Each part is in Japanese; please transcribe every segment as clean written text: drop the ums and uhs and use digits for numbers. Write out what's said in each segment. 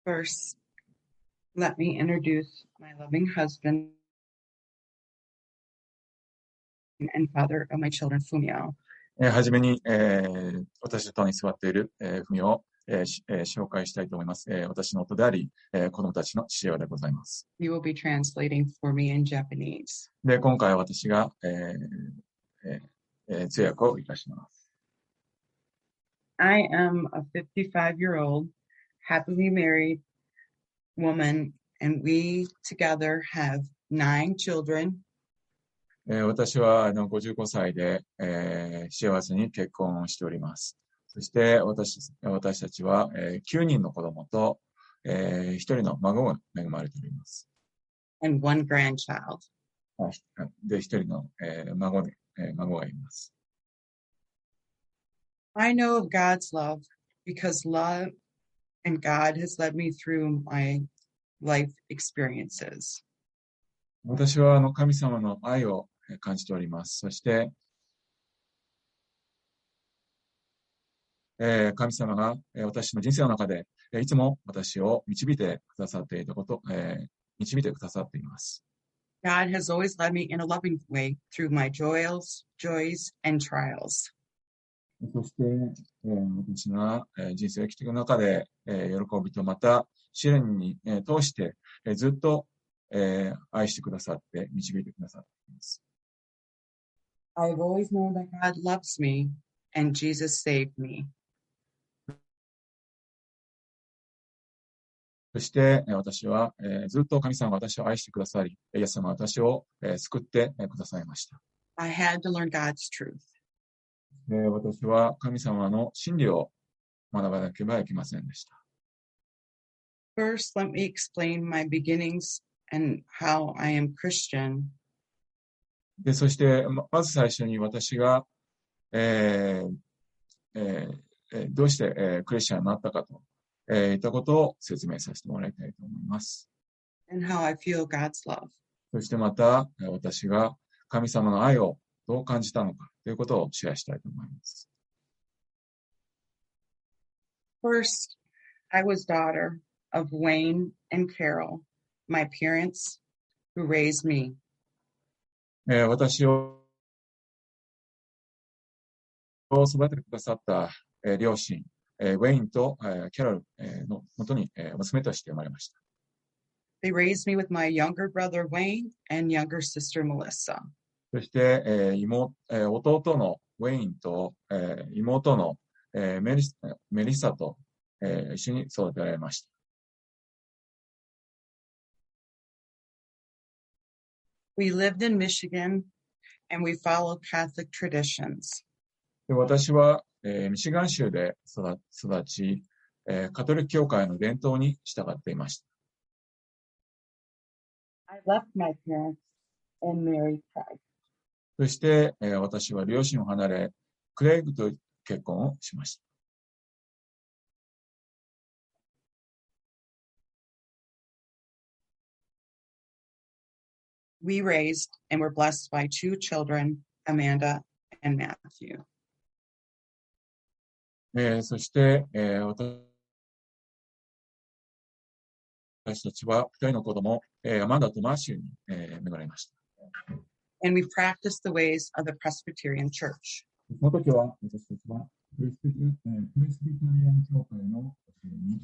First, let me introduce my loving husband and father of my children, Fumio. はじめに、私と共に座っている、ふみを、紹介したいと思います。私の夫であり、子供たちの父親でございます。 You will be translating for me in Japanese. で、今回は私が、通訳をいたします。 I am a 55-year-old, happily married woman, and we together have 9 children. 私は55歳で、幸せに結婚しております。そして私たちは、9人の子供と、1人の孫が恵まれております。 And 1 grandchild. で、1人の、孫がいます。 I know of God's love because love and God has led me through my life experiences. 私は神様の愛を感じております。そして、神様が私の人生の中でいつも私を導いてくださっていたこと、導いてくださっています。 God has always led me in a loving way through my joys, and trials. そして、私が人生を生きていく中で喜びとまた試練に通してずっと愛してくださって導いてくださっています。 I've always known that God loves me and Jesus saved me. そして私はずっと神様が私を愛してくださり、イエス様が私を救ってくださいました。 I had to learn God's truth. 私は神様の真理を学ばなければいけませんでした。 First, let me explain my beginnings and how I am Christian. で、そしてまず最初に私が、どうして、クリスチャンになったかといったことを説明させてもらいたいと思います。 And how I feel God's love. そしてまた私が神様の愛をどう感じたのかということをシェアしたいと思います。 First, I was daughter of Wayne and Carol, my parents who raised me. 私を育ててくださった、両親、ウェインと、キャロル、のもとに、娘として生まれました。 They raised me with my younger brother Wayne and younger sister Melissa. そして、弟のウェインと、妹の、メリッサと、一緒に育てられました。 We lived in Michigan and we followed Catholic traditions. で、私は、ミシガン州で育ち、カトリック教会の伝統に従っていました。 I left my parents and married Craig. そして、私は両親を離れ、クレイグと結婚をしました。 We raised and were blessed by 2 children, Amanda and Matthew. そして、私たちは2人の子供、アマンダとマーシュに、恵まれました。 And we practiced the ways of the Presbyterian Church. その時は私たちはプレスビタリアン教会の教えに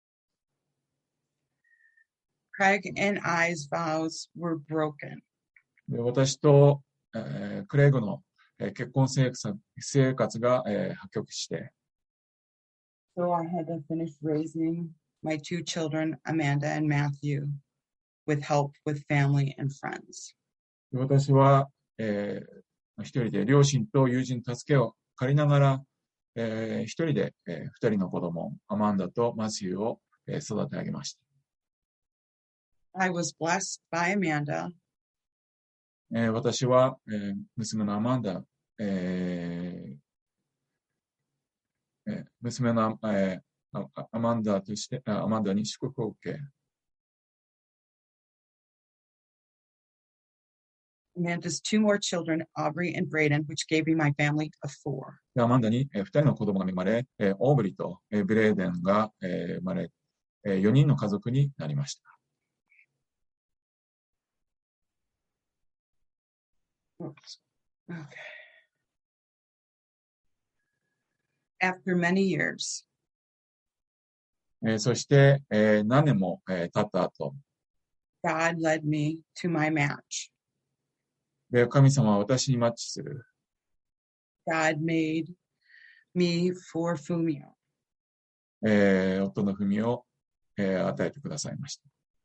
Craig and I's vows were broken. 私と、クレイグの、結婚生活が、破局して、 So I had to finish raising my 2 children, Amanda and Matthew, with help with family and friends. 私は、一人で両親と友人の助けを借りながら、一人で、2人の子供、アマンダとマシューを、育て上げました。 I was blessed by Amanda. 私は、娘のアマンダ、娘の、アマンダに祝福を受け、 Amanda's 2 more children, Aubrey and Braden, which gave me my family of 4. アマンダに2人の子供が生まれ、オーブリとブレーデンが生まれ、 4人の家族になりました。 Okay. After many years, そして、何年も、経った後、 God led me to my match. で、神様は私にマッチする。 God made me for Fumio. 夫の文を、与えてくださいました。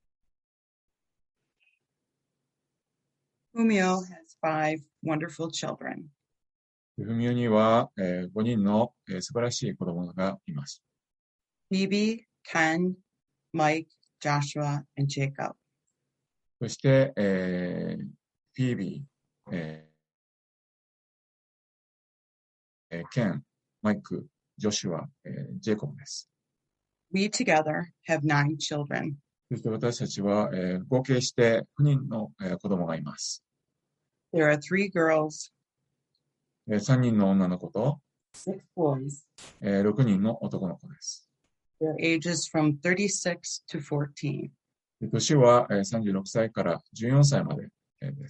Fumio has 5 wonderful children. 文には、5人の、素晴らしい子供がいます。 Phoebe, Ken, Mike, Joshua, and Jacob. そして、フィービー、ケン、マイク、ジョシュア、ジェイコブです。 We together have 9 children. そして私たちは、合計して9人の、子供がいます。 There are 3 girls, 3人の女の子と、 6 boys. 6人の男の子です。 Their ages from 36 to 14. 年は、36歳から14歳まで、です。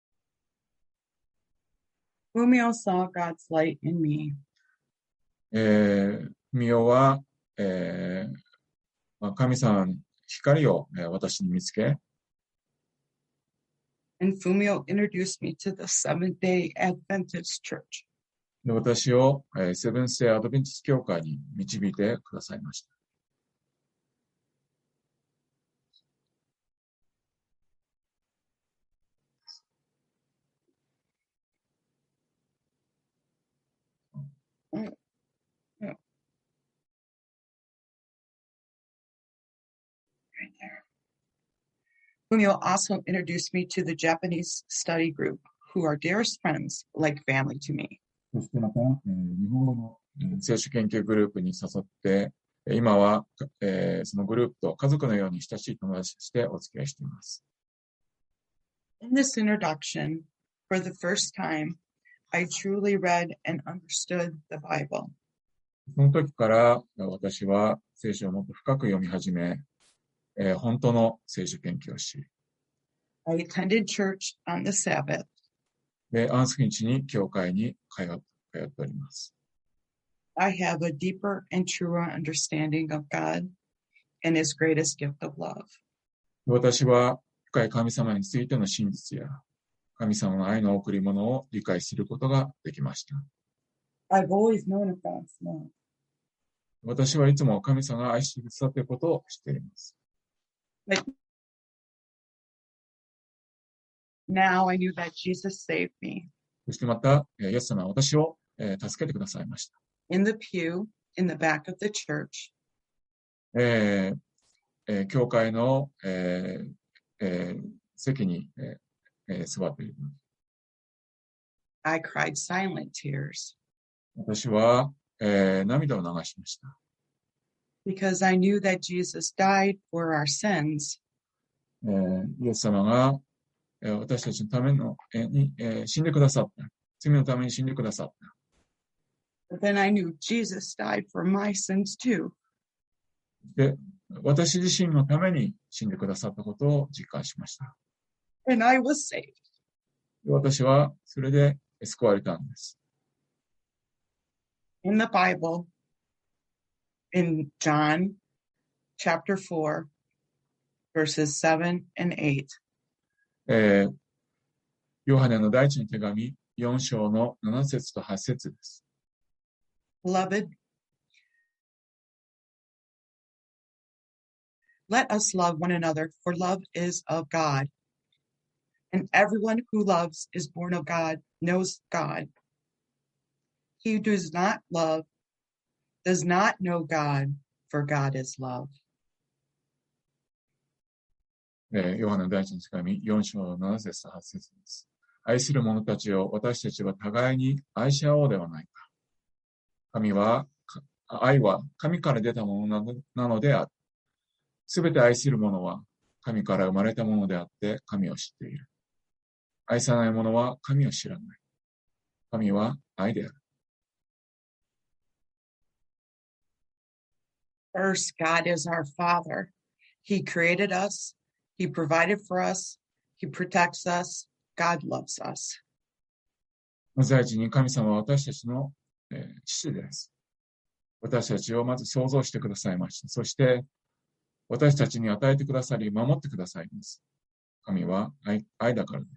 Fumio saw God's light in me. ミオは、神様の光を、私に見つけ、 And Fumio introduced me to the Seventh-day Adventist Church. で私を、セブンス・デイ・アドベンチスト教会に導いてくださいました。 Right there. Fumio also introduced me to the Japanese study group, who are dearest friends, like family to me. そしてまた、日本語の、聖書研究グループに誘って、今は、そのグループと家族のように親しい友達としてお付き合いしています。 In this introduction, for the first time, I truly read and understood the Bible. その時から私は聖書をもっと深く読み始め、本当の聖書研究をし、 I attended church on the Sabbath. で、安息日に教会に通っております。 I have a deeper and truer understanding of God and His greatest gift of love. 私は深い神様についての真実や神様の愛の贈り物を理解することができました。 I've always known of God's love. 私はいつも神様が愛してくださっていることを知っています。 But now I knew that Jesus saved me. そしてまた、イエス様は私を、助けてくださいました。 In the pew, in the back of the church, 教会の、席に、座っている。 I cried silent tears 私は、涙を流しました。 because I knew that Jesus died for our sins. イエス様が、私たちのための、死んでくださった。罪のために死んでくださった。 But then I knew Jesus died for my sins too. で、私自身のために死んでくださったことを実感しました。 And I was saved. 私はそれで救われたんです。 In the Bible, in John chapter 4, verses 7 and 8, ヨハネの第一の手紙4章の7節と8節です。 Beloved, let us love one another, for love is of God. And everyone who loves is born of God, knows God. He who does not love does not know God, for God is love. ヨハネの第一の手紙4章の7節と8節です。愛する者たちを私たちは互いに愛し合おうではないか。愛は神から出たものなのである。すべて愛する者は神から生まれたものであって神を知っている。愛さない者は神を知らない。神は愛である。 First, God is our Father. He created us. He provided for us. He protects us. God loves us. まず第一に神様は私たちの、父です。私たちをまず創造してくださいました。そして私たちに与えてくださり、守ってくださいます。神は愛だからです。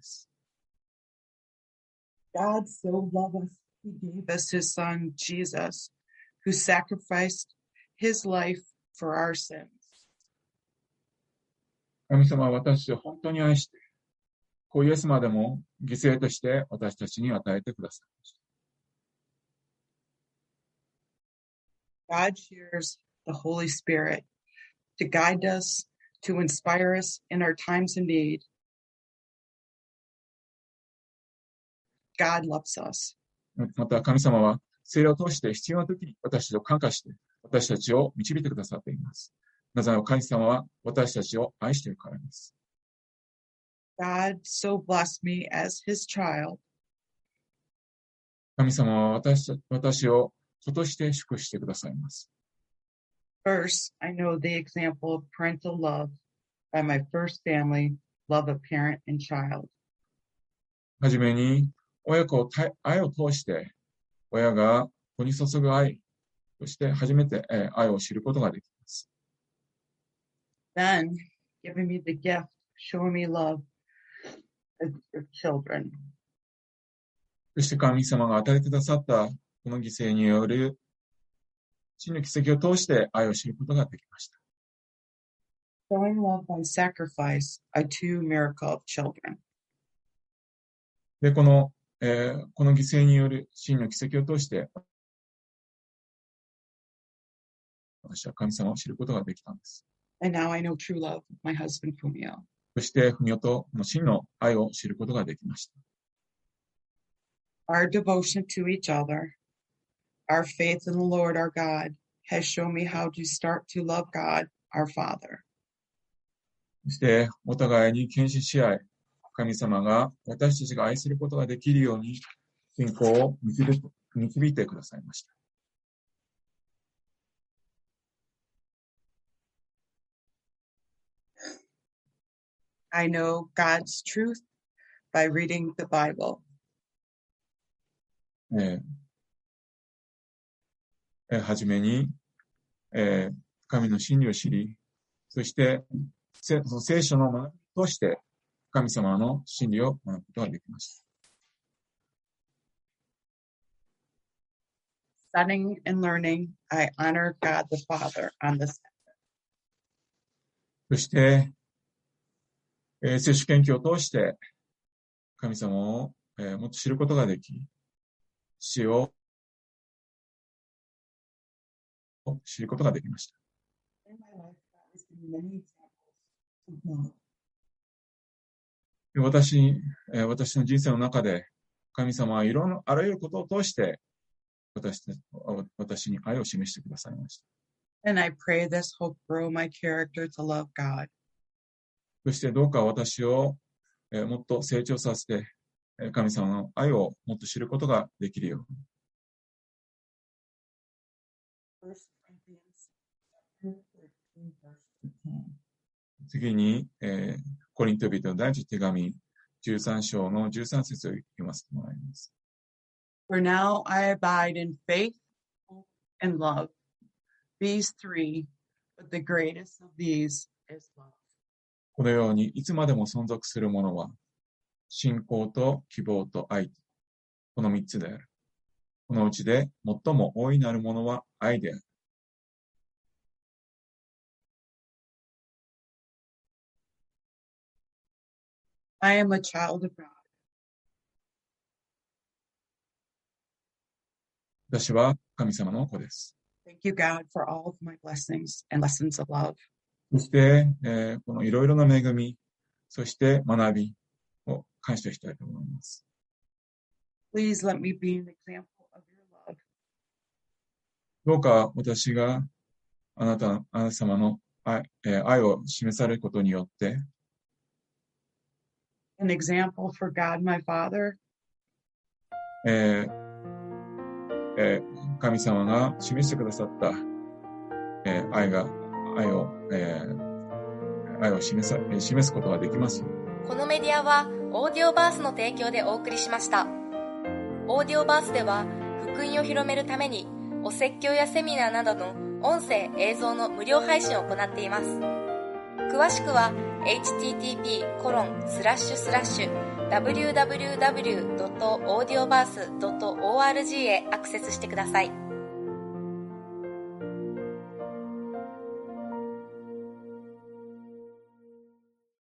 God so loved us, He gave us His Son, Jesus, who sacrificed His life for our sins. 神様は私を本当に愛して、イエスまでも犠牲として私たちに与えてくださいました。 God shares the Holy Spirit to guide us, to inspire us in our times of need. God loves us. また神様は聖霊を通して必要な時に私たちを感化して私たちを導いてくださっています。なぜなら神様は私たちを愛しているからです。 God so blessed me as His child. 神様は私を子として祝福してくださいます。 First, I know the example of parental love by my first family, love of parent and child. はじめに愛を通して親が子に注ぐ愛として初めて愛を知ることができます。 Then, giving me the gift, showing me love as children. そして神様が与えてくださったこの犠牲による真の奇跡を通して愛を知ることができました。 Showing love by sacrifice, a true miracle of children. で、この犠牲による真の奇跡を通して、私は神様を知ることができたんです。 And now I know true love, my husband Fumio. そして、フミオと真の愛を知ることができました。 Our devotion to each other, our faith in the Lord our God, has shown me how to start to love God, our Father. そして、お互いに献身し合い、神様が私たちが愛することができるように信仰を導いてくださいました。 I know God's truth by reading the Bible. はじめに、神の真理を知り、そして聖書の学びとして神様の真理を学ぶことができました。 Studying and learning, I honor God the Father on the Sabbath. そして、聖書研究を通して神様を、もっと知ることができ、父を知ることができました。私の人生の中で神様はあらゆることを通して私に愛を示してくださいました。 And I pray this hope grow my character to love God. そしてどうか私をもっと成長させて神様の愛をもっと知ることができるように。次に、コリント人の第一手紙13章の13節を読ませてもらいます。 For now I abide in faith, hope, and love. These three, but the greatest of these is love. このようにいつまでも存続するものは信仰と希望と愛、この3つである。このうちで最も大いなるものは愛である。 I am a child of God. 私は神様の子です。 Thank you, God, for all of my blessings and lessons of love. そして、このいろいろな恵み、そして学びを感謝したいと思います。 Please let me be an example of your love. どうか私があなた様の愛を示されることによって、 An example for God, my Father. 神様が示してくださった愛を示すことができますよ。 このメディアはオーディオバースの提供でお送りしました。オーディオバースでは福音を広めるためにお説教やセミナーなどの音声映像の無料配信を行っています。詳しくは http://www.audioverse.org へアクセスしてください。